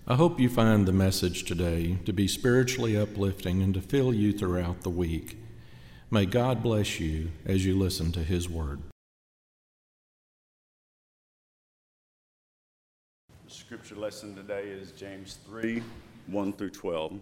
I hope you find the message today to be spiritually uplifting and to fill you throughout the week. May God bless you as you listen to His Word. The scripture lesson today is James 3, 1 through 12.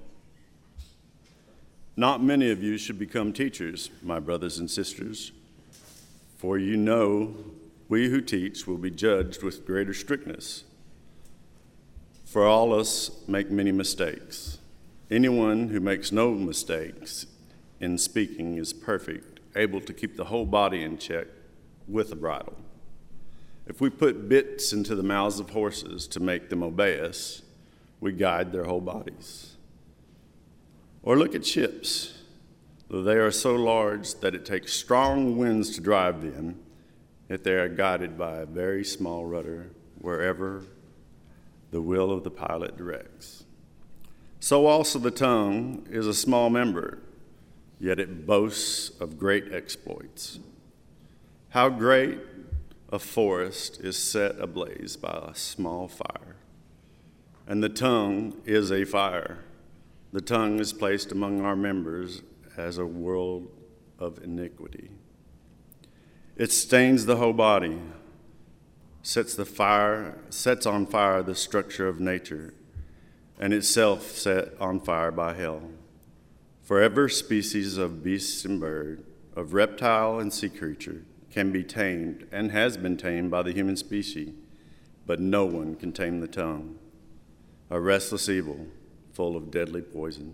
Not many of you should become teachers, my brothers and sisters, for you know we who teach will be judged with greater strictness. For all us make many mistakes. Anyone who makes no mistakes in speaking is perfect, able to keep the whole body in check with a bridle. If we put bits into the mouths of horses to make them obey us, we guide their whole bodies. Or look at ships. Though they are so large that it takes strong winds to drive them, yet they are guided by a very small rudder wherever the will of the pilot directs. So also the tongue is a small member, yet it boasts of great exploits. How great a forest is set ablaze by a small fire. And the tongue is a fire. The tongue is placed among our members as a world of iniquity. It stains the whole body, sets on fire the structure of nature, and itself set on fire by hell. For every species of beast and bird, of reptile and sea creature, can be tamed and has been tamed by the human species, but no one can tame the tongue, a restless evil full of deadly poison.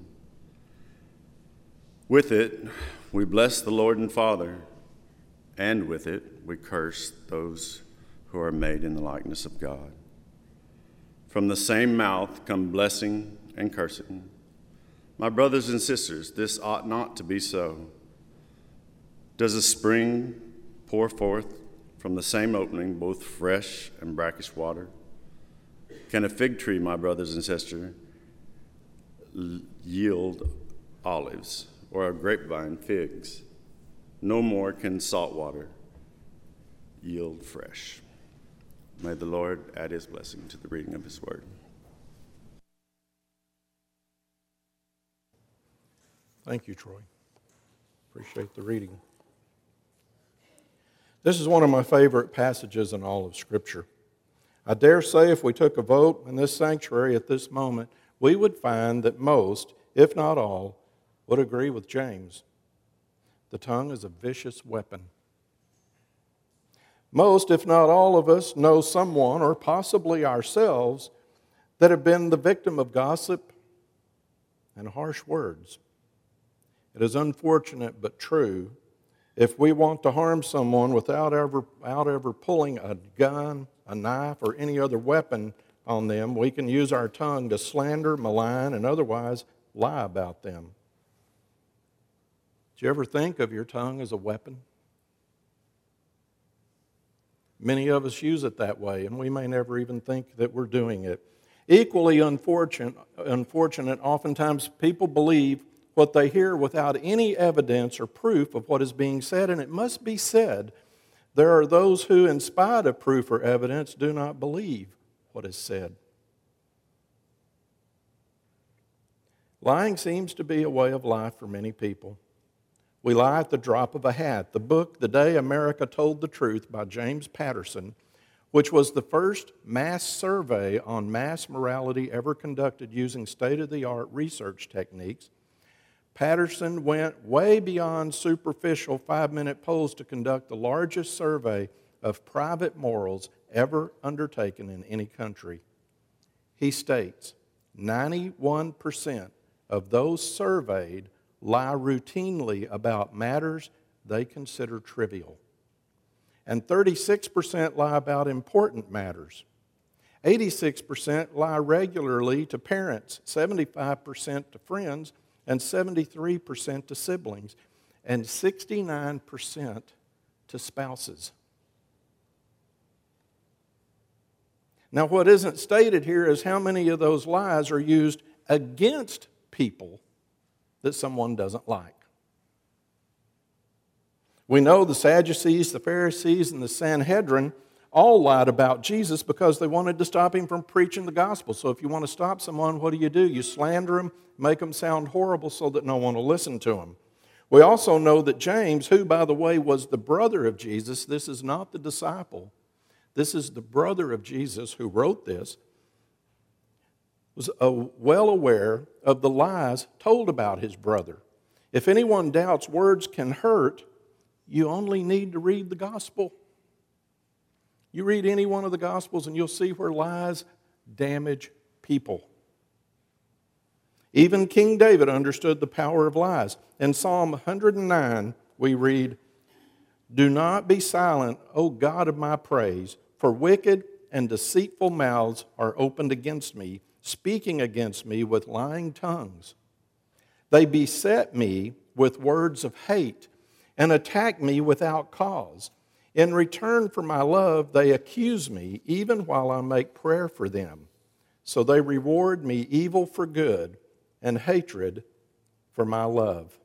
With it, we bless the Lord and Father, and with it, we curse those who are made in the likeness of God. From the same mouth come blessing and cursing. My brothers and sisters, this ought not to be so. Does a spring pour forth from the same opening both fresh and brackish water? Can a fig tree, my brothers and sisters, yield olives, or a grapevine figs? No more can salt water yield fresh. May the Lord add His blessing to the reading of His word. Thank you, Troy. Appreciate the reading. This is one of my favorite passages in all of Scripture. I dare say if we took a vote in this sanctuary at this moment, we would find that most, if not all, would agree with James. The tongue is a vicious weapon. Most, if not all of us, know someone, or possibly ourselves, that have been the victim of gossip and harsh words. It is unfortunate but true. If we want to harm someone without ever pulling a gun, a knife, or any other weapon on them, we can use our tongue to slander, malign, and otherwise lie about them. Do you ever think of your tongue as a weapon? Many of us use it that way, and we may never even think that we're doing it. Equally unfortunate, oftentimes people believe what they hear without any evidence or proof of what is being said, and it must be said, there are those who, in spite of proof or evidence, do not believe what is said. Lying seems to be a way of life for many people. We lie at the drop of a hat. The book, The Day America Told the Truth by James Patterson, which was the first mass survey on mass morality ever conducted using state-of-the-art research techniques. Patterson went way beyond superficial 5-minute polls to conduct the largest survey of private morals ever undertaken in any country. He states 91% of those surveyed lie routinely about matters they consider trivial. And 36% lie about important matters. 86% lie regularly to parents, 75% to friends, and 73% to siblings, and 69% to spouses. Now, what isn't stated here is how many of those lies are used against people that someone doesn't like. We know the Sadducees, the Pharisees, and the Sanhedrin all lied about Jesus because they wanted to stop him from preaching the gospel. So if you want to stop someone, what do? You slander them, make them sound horrible so that no one will listen to them. We also know that James, who, by the way, was the brother of Jesus, this is not the disciple, this is the brother of Jesus who wrote this, was well aware of the lies told about his brother. If anyone doubts words can hurt, you only need to read the gospel. You read any one of the Gospels and you'll see where lies damage people. Even King David understood the power of lies. In Psalm 109, we read, "Do not be silent, O God of my praise, for wicked and deceitful mouths are opened against me, speaking against me with lying tongues. They beset me with words of hate and attack me without cause. In return for my love, they accuse me, even while I make prayer for them. So they reward me evil for good and hatred for my love."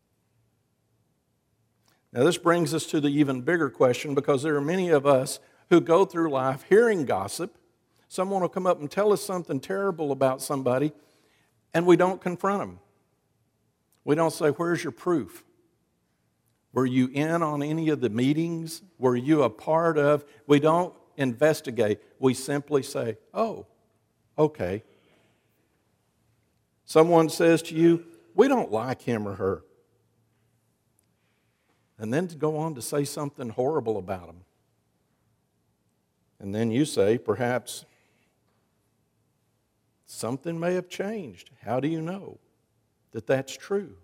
Now, this brings us to the even bigger question, because there are many of us who go through life hearing gossip. Someone will come up and tell us something terrible about somebody, and we don't confront them. We don't say, "Where's your proof? Were you in on any of the meetings? Were you a part of?" We don't investigate. We simply say, "Oh, okay." Someone says to you, "We don't like him or her." And then to go on to say something horrible about them. And then you say, perhaps, "Something may have changed. How do you know that that's true?"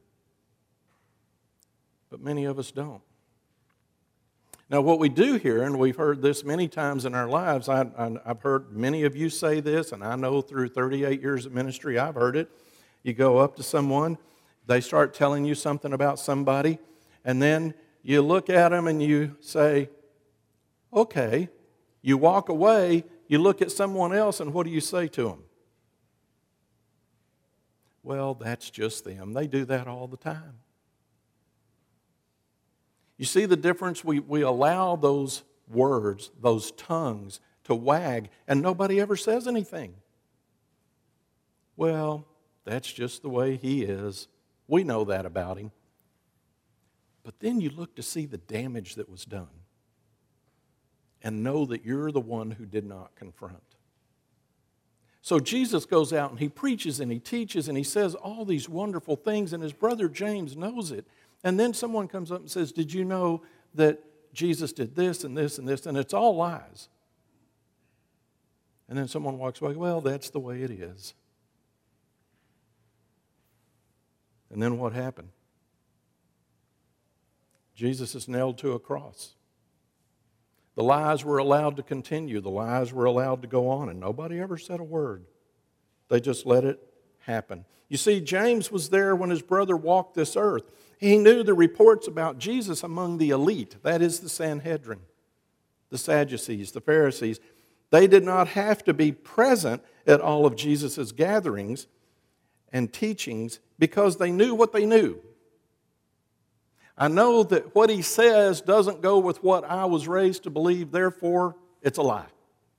But many of us don't. Now, what we do here, and we've heard this many times in our lives, I've heard many of you say this, and I know through 38 years of ministry I've heard it. You go up to someone, they start telling you something about somebody, and then you look at them and you say, "Okay." You walk away, you look at someone else, and what do you say to them? "Well, that's just them. They do that all the time." You see the difference? We allow those words, those tongues, to wag, and nobody ever says anything. "Well, that's just the way he is. We know that about him." But then you look to see the damage that was done and know that you're the one who did not confront. So Jesus goes out and he preaches and he teaches and he says all these wonderful things, and his brother James knows it. And then someone comes up and says, "Did you know that Jesus did this and this and this?" And it's all lies. And then someone walks away, "Well, that's the way it is." And then what happened? Jesus is nailed to a cross. The lies were allowed to continue. The lies were allowed to go on, and nobody ever said a word. They just let it happen. You see, James was there when his brother walked this earth. He knew the reports about Jesus among the elite. That is the Sanhedrin, the Sadducees, the Pharisees. They did not have to be present at all of Jesus' gatherings and teachings because they knew what they knew. I know that what he says doesn't go with what I was raised to believe, therefore it's a lie.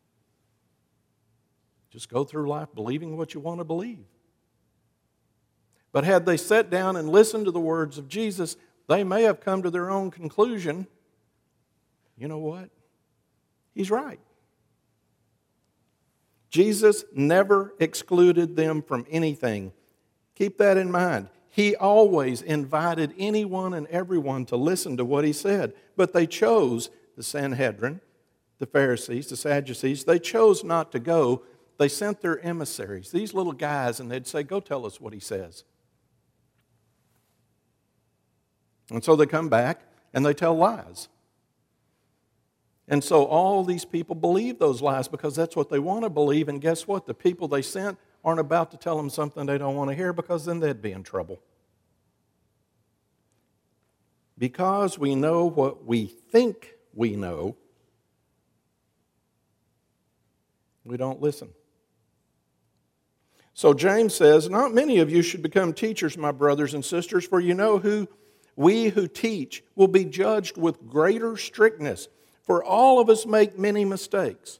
Just go through life believing what you want to believe. But had they sat down and listened to the words of Jesus, they may have come to their own conclusion. You know what? He's right. Jesus never excluded them from anything. Keep that in mind. He always invited anyone and everyone to listen to what he said. But they chose, the Sanhedrin, the Pharisees, the Sadducees, they chose not to go. They sent their emissaries, these little guys, and they'd say, "Go tell us what he says." And so they come back and they tell lies. And so all these people believe those lies because that's what they want to believe. And guess what? The people they sent aren't about to tell them something they don't want to hear, because then they'd be in trouble. Because we know what we think we know, we don't listen. So James says, "Not many of you should become teachers, my brothers and sisters, for you know we who teach will be judged with greater strictness. For all of us make many mistakes.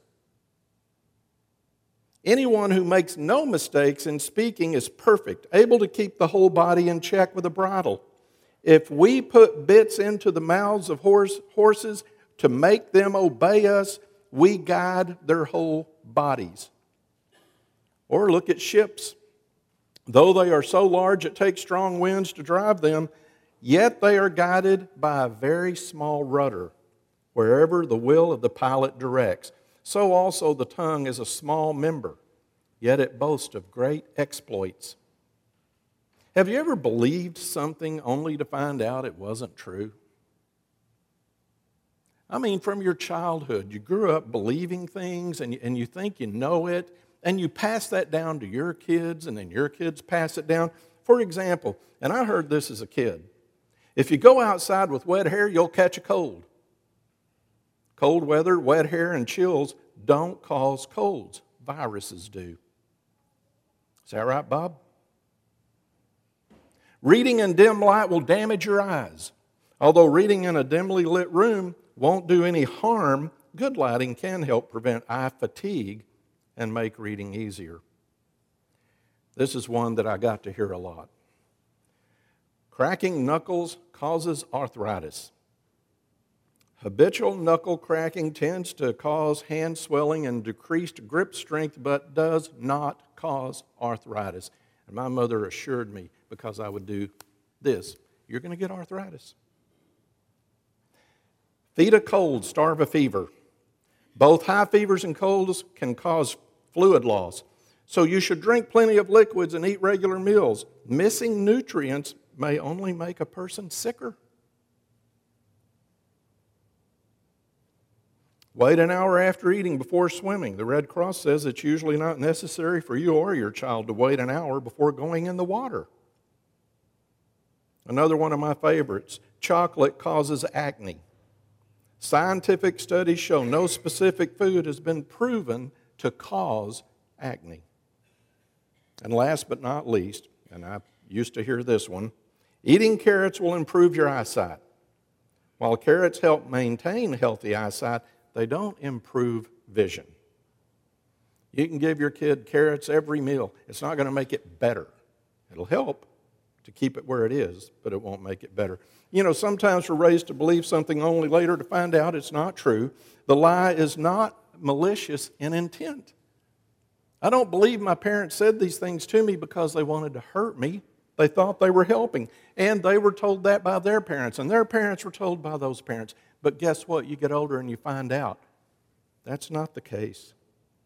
Anyone who makes no mistakes in speaking is perfect, able to keep the whole body in check with a bridle. If we put bits into the mouths of horses to make them obey us, we guide their whole bodies. Or look at ships. Though they are so large it takes strong winds to drive them, yet they are guided by a very small rudder, wherever the will of the pilot directs. So also the tongue is a small member, yet it boasts of great exploits. Have you ever believed something only to find out it wasn't true? I mean, from your childhood, you grew up believing things and you think you know it, and you pass that down to your kids, and then your kids pass it down. For example, and I heard this as a kid, if you go outside with wet hair, you'll catch a cold. Cold weather, wet hair, and chills don't cause colds. Viruses do. Is that right, Bob? Reading in dim light will damage your eyes. Although reading in a dimly lit room won't do any harm, good lighting can help prevent eye fatigue and make reading easier. This is one that I got to hear a lot. Cracking knuckles causes arthritis. Habitual knuckle cracking tends to cause hand swelling and decreased grip strength, but does not cause arthritis. And my mother assured me, because I would do this, you're going to get arthritis. Feed a cold, starve a fever. Both high fevers and colds can cause fluid loss. So you should drink plenty of liquids and eat regular meals. Missing nutrients may only make a person sicker. Wait an hour after eating before swimming. The Red Cross says it's usually not necessary for you or your child to wait an hour before going in the water. Another one of my favorites, chocolate causes acne. Scientific studies show no specific food has been proven to cause acne. And last but not least, and I used to hear this one, eating carrots will improve your eyesight. While carrots help maintain healthy eyesight, they don't improve vision. You can give your kid carrots every meal. It's not going to make it better. It'll help to keep it where it is, but it won't make it better. You know, sometimes we're raised to believe something only later to find out it's not true. The lie is not malicious in intent. I don't believe my parents said these things to me because they wanted to hurt me. They thought they were helping, and they were told that by their parents, and their parents were told by those parents. But guess what? You get older and you find out that's not the case.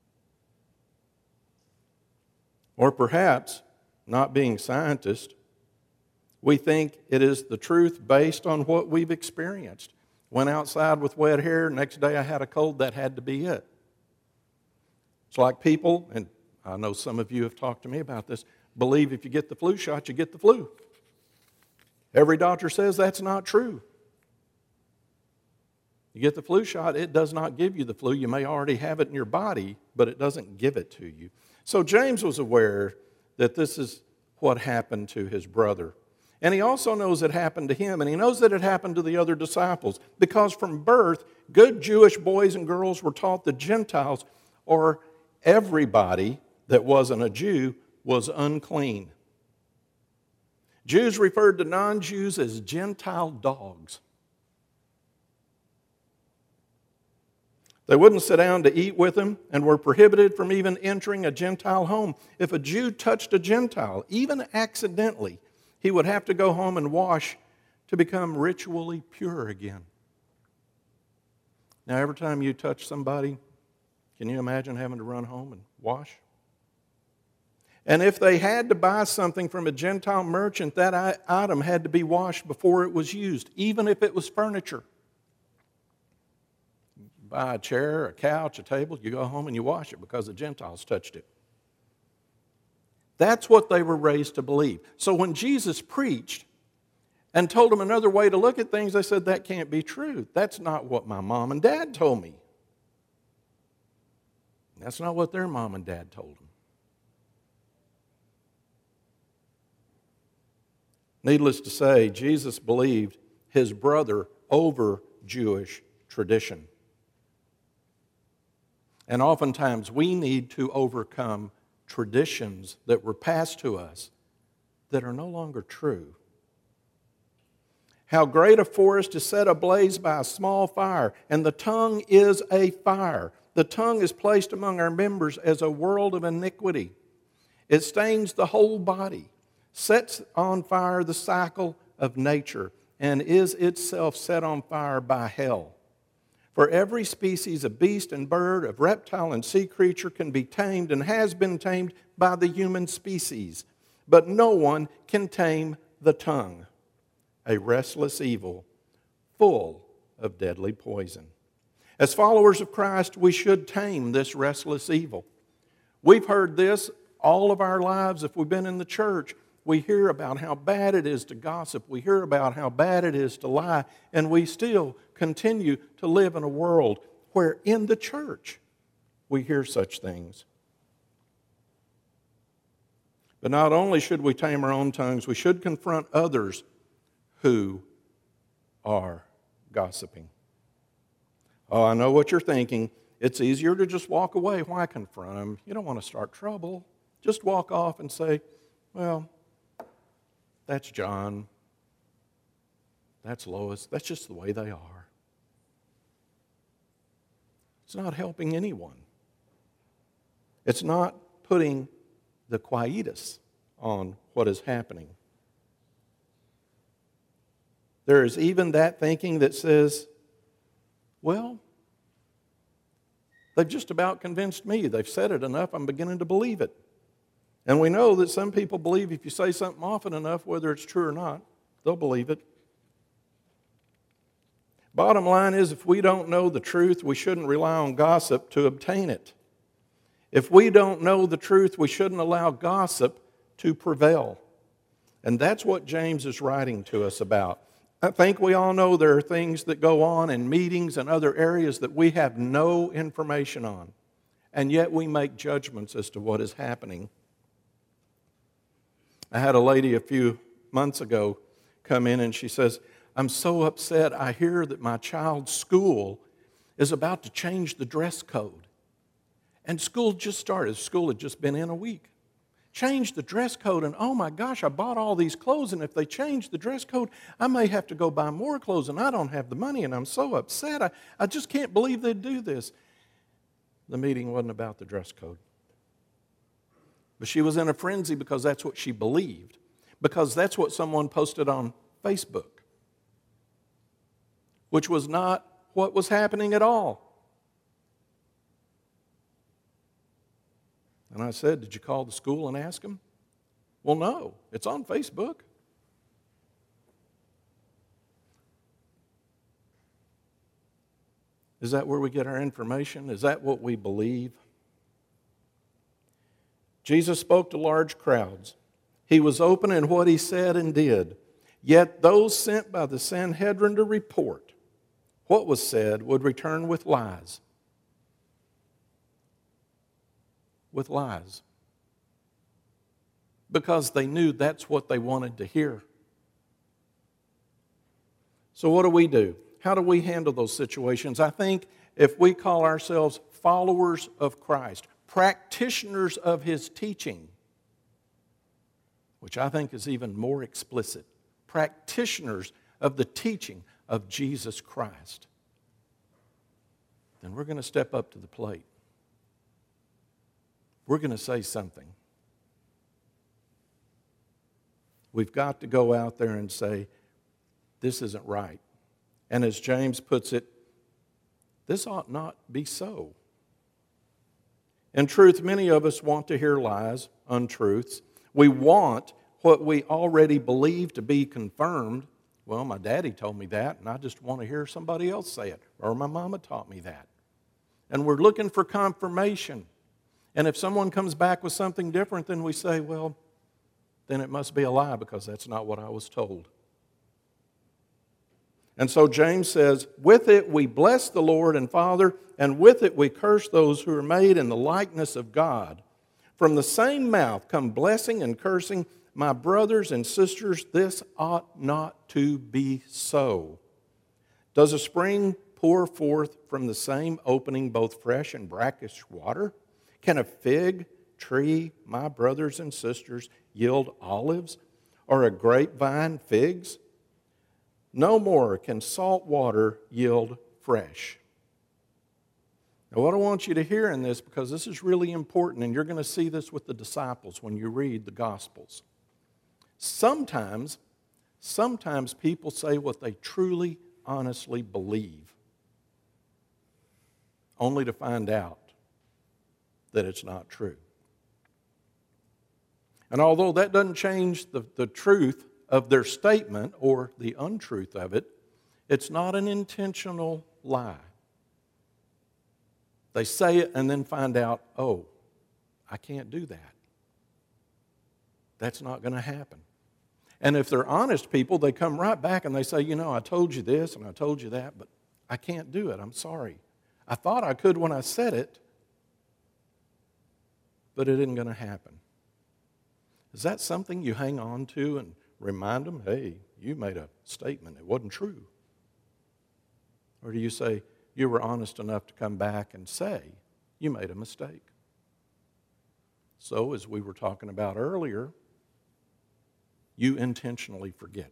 Or perhaps, not being scientists, we think it is the truth based on what we've experienced. Went outside with wet hair, next day I had a cold, that had to be it. It's like people, and I know some of you have talked to me about this, believe if you get the flu shot, you get the flu. Every doctor says that's not true. You get the flu shot, it does not give you the flu. You may already have it in your body, but it doesn't give it to you. So James was aware that this is what happened to his brother. And he also knows it happened to him, and he knows that it happened to the other disciples, because from birth, good Jewish boys and girls were taught that Gentiles, or everybody that wasn't a Jew, was unclean. Jews referred to non-Jews as Gentile dogs. They wouldn't sit down to eat with them and were prohibited from even entering a Gentile home. If a Jew touched a Gentile, even accidentally, he would have to go home and wash to become ritually pure again. Now, every time you touch somebody, can you imagine having to run home and wash? And if they had to buy something from a Gentile merchant, that item had to be washed before it was used, even if it was furniture. Buy a chair, a couch, a table, you go home and you wash it because the Gentiles touched it. That's what they were raised to believe. So when Jesus preached and told them another way to look at things, they said, that can't be true. That's not what my mom and dad told me. That's not what their mom and dad told them. Needless to say, Jesus believed his brother over Jewish tradition. And oftentimes we need to overcome traditions that were passed to us that are no longer true. How great a forest is set ablaze by a small fire, and the tongue is a fire. The tongue is placed among our members as a world of iniquity. It stains the whole body, sets on fire the cycle of nature, and is itself set on fire by hell. For every species of beast and bird, of reptile and sea creature can be tamed and has been tamed by the human species, but no one can tame the tongue, a restless evil full of deadly poison. As followers of Christ, we should tame this restless evil. We've heard this all of our lives. If we've been in the church, we hear about how bad it is to gossip. We hear about how bad it is to lie. And we still continue to live in a world where in the church we hear such things. But not only should we tame our own tongues, we should confront others who are gossiping. Oh, I know what you're thinking. It's easier to just walk away. Why confront them? You don't want to start trouble. Just walk off and say, well, that's John. That's Lois. That's just the way they are. It's not helping anyone. It's not putting the quietus on what is happening. There is even that thinking that says, well, they've just about convinced me. They've said it enough, I'm beginning to believe it. And we know that some people believe if you say something often enough, whether it's true or not, they'll believe it. Bottom line is, if we don't know the truth, we shouldn't rely on gossip to obtain it. If we don't know the truth, we shouldn't allow gossip to prevail. And that's what James is writing to us about. I think we all know there are things that go on in meetings and other areas that we have no information on, and yet we make judgments as to what is happening. I had a lady a few months ago come in and she says, I'm so upset. I hear that my child's school is about to change the dress code. And school just started. School had just been in a week. Changed the dress code, and oh my gosh, I bought all these clothes, and if they change the dress code, I may have to go buy more clothes, and I don't have the money, and I'm so upset. I just can't believe they'd do this. The meeting wasn't about the dress code. But she was in a frenzy because that's what she believed, because that's what someone posted on Facebook, which was not what was happening at all. And I said, did you call the school and ask them? Well, no, it's on Facebook. Is that where we get our information? Is that what we believe? Jesus spoke to large crowds. He was open in what he said and did. Yet those sent by the Sanhedrin to report what was said would return with lies. With lies. Because they knew that's what they wanted to hear. So what do? How do we handle those situations? I think if we call ourselves followers of Christ, practitioners of his teaching, which I think is even more explicit, practitioners of the teaching of Jesus Christ, then we're going to step up to the plate. We're going to say something. We've got to go out there and say, this isn't right. And as James puts it, this ought not be so. In truth, many of us want to hear lies, untruths. We want what we already believe to be confirmed. Well, my daddy told me that, and I just want to hear somebody else say it. Or my mama taught me that. And we're looking for confirmation. And if someone comes back with something different, then we say, well, then it must be a lie because that's not what I was told. And so James says, with it we bless the Lord and Father, and with it we curse those who are made in the likeness of God. From the same mouth come blessing and cursing. My brothers and sisters, this ought not to be so. Does a spring pour forth from the same opening both fresh and brackish water? Can a fig tree, my brothers and sisters, yield olives, or a grapevine figs? No more can salt water yield fresh. Now, what I want you to hear in this, because this is really important, and you're going to see this with the disciples when you read the Gospels. Sometimes people say what they truly, honestly believe, only to find out that it's not true. And although that doesn't change the truth of their statement or the untruth of it, it's not an intentional lie. They say it and then find out, oh, I can't do that. That's not going to happen. And if they're honest people, they come right back and they say, I told you this and I told you that, but I can't do it. I'm sorry. I thought I could when I said it, but it isn't going to happen. Is that something you hang on to and remind them, hey, you made a statement, it wasn't true? Or do you say, you were honest enough to come back and say, you made a mistake? So, as we were talking about earlier, you intentionally forget.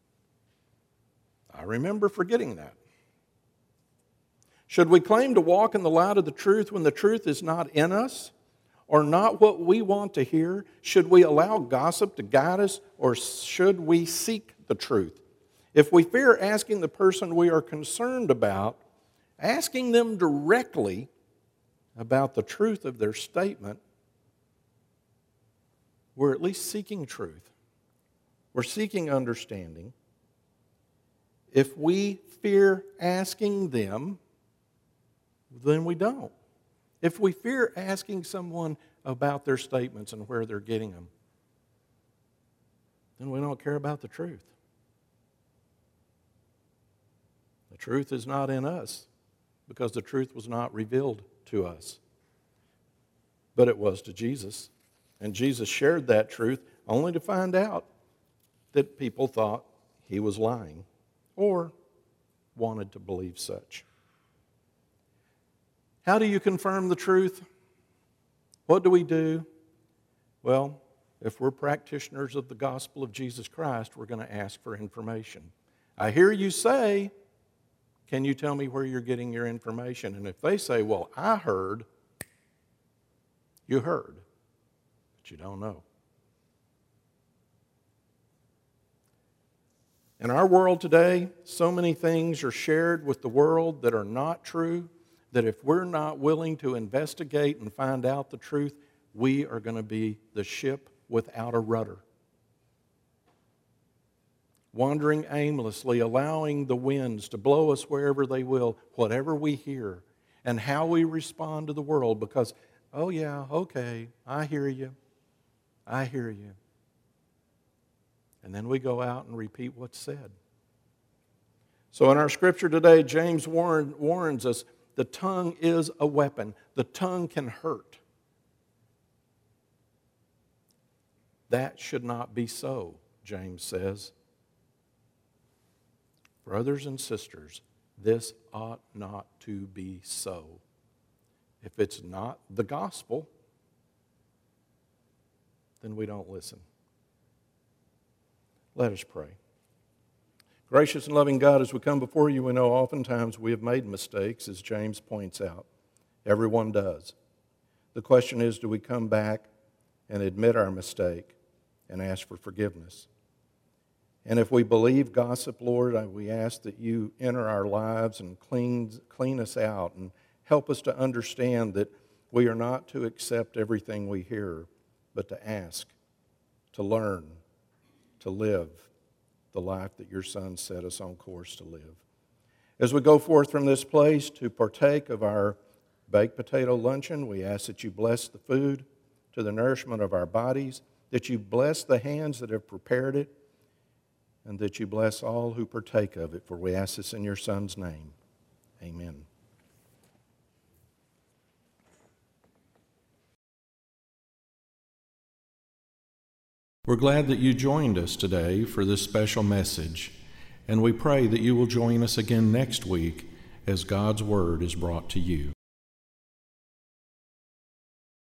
I remember forgetting that. Should we claim to walk in the light of the truth when the truth is not in us or not what we want to hear? Should we allow gossip to guide us, or should we seek the truth? If we fear asking the person we are concerned about, asking them directly about the truth of their statement, we're at least seeking truth. We're seeking understanding. If we fear asking them, then we don't. If we fear asking someone about their statements and where they're getting them, then we don't care about the truth. The truth is not in us because the truth was not revealed to us, but it was to Jesus. And Jesus shared that truth only to find out that people thought he was lying or wanted to believe such. How do you confirm the truth? What do we do? Well, if we're practitioners of the gospel of Jesus Christ, we're going to ask for information. I hear you say, can you tell me where you're getting your information? And if they say, well, I heard, you heard, but you don't know. In our world today, so many things are shared with the world that are not true, that if we're not willing to investigate and find out the truth, we are going to be the ship without a rudder, wandering aimlessly, allowing the winds to blow us wherever they will, whatever we hear, and how we respond to the world because, oh yeah, okay, I hear you. And then we go out and repeat what's said. So in our scripture today, James warns us, the tongue is a weapon. The tongue can hurt. That should not be so, James says. Brothers and sisters, this ought not to be so. If it's not the gospel, then we don't listen. Let us pray. Gracious and loving God, as we come before you, we know oftentimes we have made mistakes, as James points out. Everyone does. The question is, do we come back and admit our mistake and ask for forgiveness? And if we believe gossip, Lord, we ask that you enter our lives and clean us out and help us to understand that we are not to accept everything we hear, but to ask, to learn, to live the life that your Son set us on course to live. As we go forth from this place to partake of our baked potato luncheon, we ask that you bless the food to the nourishment of our bodies, that you bless the hands that have prepared it, and that you bless all who partake of it. For we ask this in your Son's name. Amen. We're glad that you joined us today for this special message, and we pray that you will join us again next week as God's word is brought to you.